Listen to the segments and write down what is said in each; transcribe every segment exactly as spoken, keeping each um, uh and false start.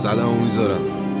سلام میذارم.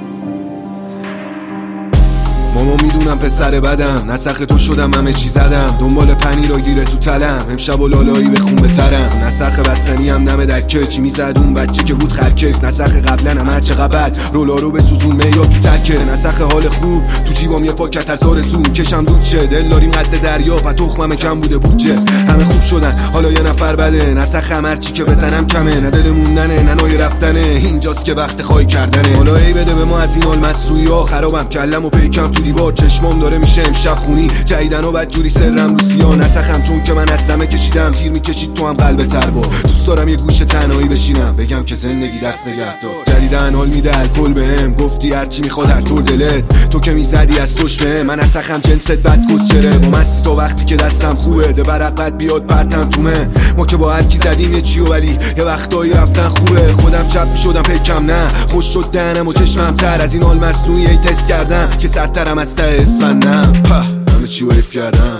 ماما میدونم پسر بدم، نسخ تو شدم همه چی زدم، دنبال پنیر و گیره تو تلم، امشب و لالایی به خون بترم. نسخ بستنی هم دم دکه، چی میزد اون بچه که بود خرکک. نسخ قبلا هم هرچه قبل رولا رو به سوزون میاد تو ترکه. نسخ حال خوب تو جیبام یه پاکت هزار سو، کشم دود شه دل داریم قد دریا، پا تخمم کم بوده بودجه. همه خوب شدن حالا یه نفر بده، نسخ هم هرچی که بزنم کمه، نه دل موندنه نه نای رفتنه، اینجاست که وقت خواهی کردنه. حالا ای بده به ما از این آلمسویی ها، خرابم کلم و پیکم تو دیوار، چشمام داره میشه امشب خونی، جدیدن و بدجوری سرم رو سیا. نسخم چون که من از سمه کشیدم، تیر میکشید تو هم قلب تر با. دوست دارم یه گوشه تنهایی بشینم، بگم که زندگی دست نگهدار. جدیدن حال میده الکل بهم، گفتی هرچی میخواد هر طور دلت، تو که میزدی از خوش به من. نسخم جنست بد کسچره، با مستی تو وقتی که دستم خوبه، ده برقت بیاد پرتم تومه. ما که با هر کی زدیم یه چی و ولی یه وقتایی رفتن خوبه. خودم چپ میشدم پیکم نه، خوش شد دهنم و چشمم تر از این آلمسویی ای تست کردم که سرترم از ته اسفندم، همه چی ویف کردم.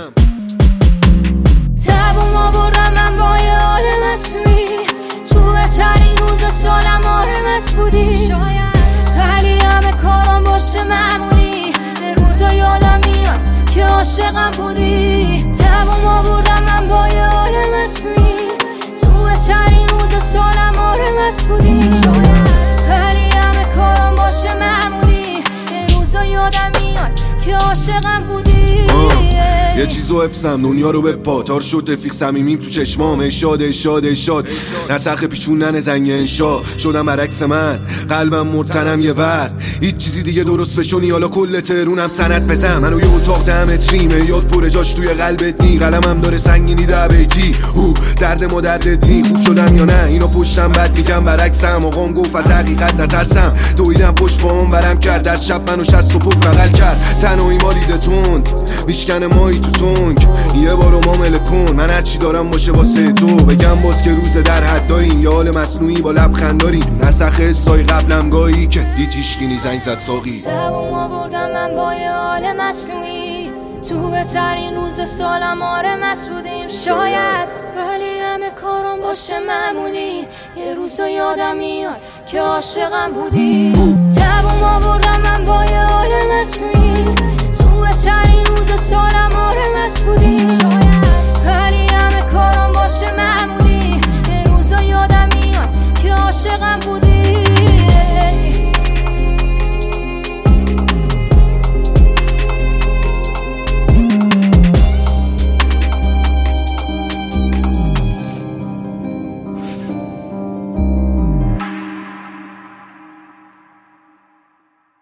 تبوم آوردم من با یه آلمسویی، تو بهترین روز سالم آرمس بودی، ولی همه کارم باشه معمولی، به روزا یادم میاد که عاشقم بودی. تبوم آوردم من با یه آلمسویی، تو بهترین روز سالم آرمس بودی، ولی همه کارم باشه معمولی، به روزا یادم میاد که عاشقم بودی. یه چیزو حفظم دنیا رو به پاتار شد، رفیق صمیمیم تو چشمام، اشاد اشاد اشاد. نسخ پیچوندن زنگ انشا شدم برعکس من، قلبم مرتنم یه ور، هیچ چیزی دیگه درست بشونی. حالا کل ترونم سند بزن، منو یه اتاق ده متریمه، یاد پره جاش توی قلبت نی، قلمم داره سنگینی ده بیتی. او درد ما دردت نی، خوب شدم یا نه اینو پشتم بد میگم برعکسم. آقام گفت از حقیقت نترسم، دویدم پشت پاهم ورم کرد، در شب منو شست و پک بغل کرد. تنهایی مالیده تند میشکنه مایی تو تونگ، یه بارو معامله کن، من هرچی دارم باشه واسه تو. بگم باز که روز در حد داریم، یه حال مصنوعی با لبخند داریم. نسخ حسای قبلم گاهی که دید هیشکی زنگ زد ساقی. تبوم آوردم من با یه حال مصنوعی، تو بهترین روز سالم آرمس بودیم شاید، ولی همه کارم باشه معمولی، یه روزا یادم میاد که عاشقم بودی. تبوم آوردم من با یه حال مصنوعی،